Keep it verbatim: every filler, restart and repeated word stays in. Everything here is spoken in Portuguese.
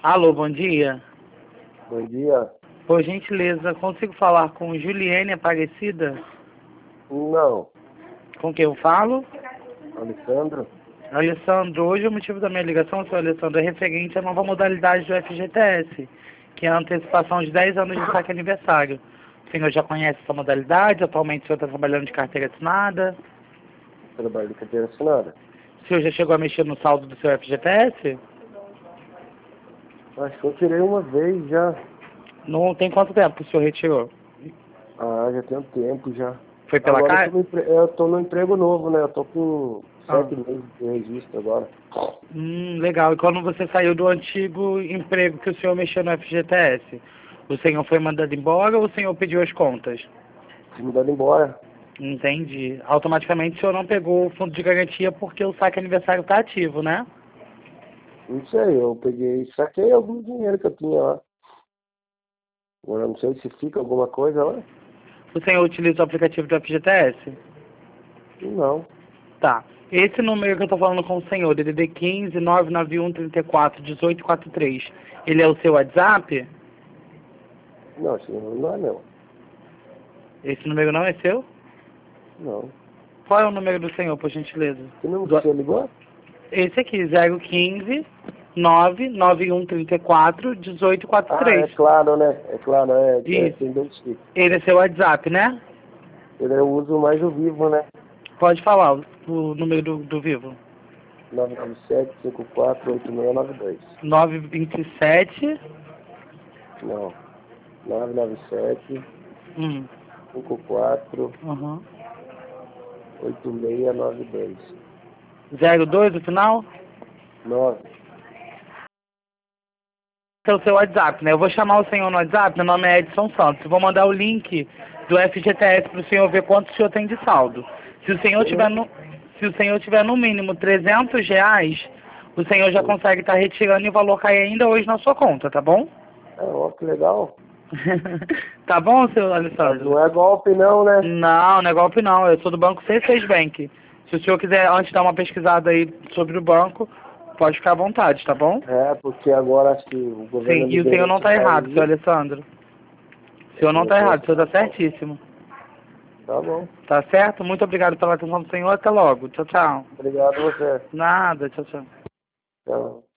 Alô, bom dia. Bom dia. Por gentileza, consigo falar com Juliane Aparecida? Não. Com quem eu falo? Alessandro? Alessandro, hoje o motivo da minha ligação, senhor Alessandro, é referente à nova modalidade do F G T S, que é a antecipação de dez anos de saque aniversário. O senhor já conhece essa modalidade? Atualmente o senhor está trabalhando de carteira assinada? Trabalho de carteira assinada. O senhor já chegou a mexer no saldo do seu F G T S? Acho que eu tirei uma vez já. Não tem quanto tempo que o senhor retirou? Ah, já tem um tempo já. Foi pela Agora eu caixa? tô, no empre... eu tô no emprego novo, né? Eu tô com Ah. sete meses de registro agora. Hum, legal. E quando você saiu do antigo emprego que o senhor mexeu no F G T S, o senhor foi mandado embora ou o senhor pediu as contas? Fui mudado embora. Entendi. Automaticamente o senhor não pegou o fundo de garantia porque o saque aniversário está ativo, né? Não sei, eu peguei, saquei algum dinheiro que eu tinha lá. Agora não sei se fica alguma coisa lá. O senhor utiliza o aplicativo do F G T S? Não. Tá. Esse número que eu tô falando com o senhor, D D D quinze, nove nove um, trinta e quatro, dezoito quarenta e três, ele é o seu WhatsApp? Não, senhor, não é não. Esse número não é seu? Não. Qual é o número do senhor, por gentileza? Que número que Do... você ligou? Esse aqui, zero quinze, nove nove um, trinta e quatro, dezoito quarenta e Ah, é três. claro, né? É claro, é, é Isso. tem dois tipos. Ele é seu WhatsApp, né? Eu uso mais o Vivo, né? Pode falar o, o número do, do Vivo. nove nove sete, cinco quatro, oito seis nove dois. nove dois sete. Não. nove nove sete, Hum. cinco quatro, Uhum. oito seis nove dois. zero dois no final? nove. Esse é o seu WhatsApp, né? Eu vou chamar o senhor no WhatsApp, meu nome é Edson Santos. Eu vou mandar o link do F G T S para o senhor ver quanto o senhor tem de saldo. Se o senhor tiver no, se o senhor tiver no mínimo trezentos reais, o senhor já consegue estar retirando e o valor cair ainda hoje na sua conta, tá bom? É, ó, que legal. Tá bom, seu Mas Alessandro? não é golpe não, né? Não, não é golpe não. Eu sou do banco C seis Bank. Se o senhor quiser antes dar uma pesquisada aí sobre o banco, pode ficar à vontade, tá bom? É, porque agora acho que o Sim, governo e o senhor liberou não isso tá errado, seu daí. Alessandro. O senhor não Eu tá tô... errado, o senhor tá certíssimo. Tá bom. Tá certo? Muito obrigado pela atenção do senhor. Até logo. Tchau, tchau. Obrigado a você. Nada. Tchau, tchau. Tchau.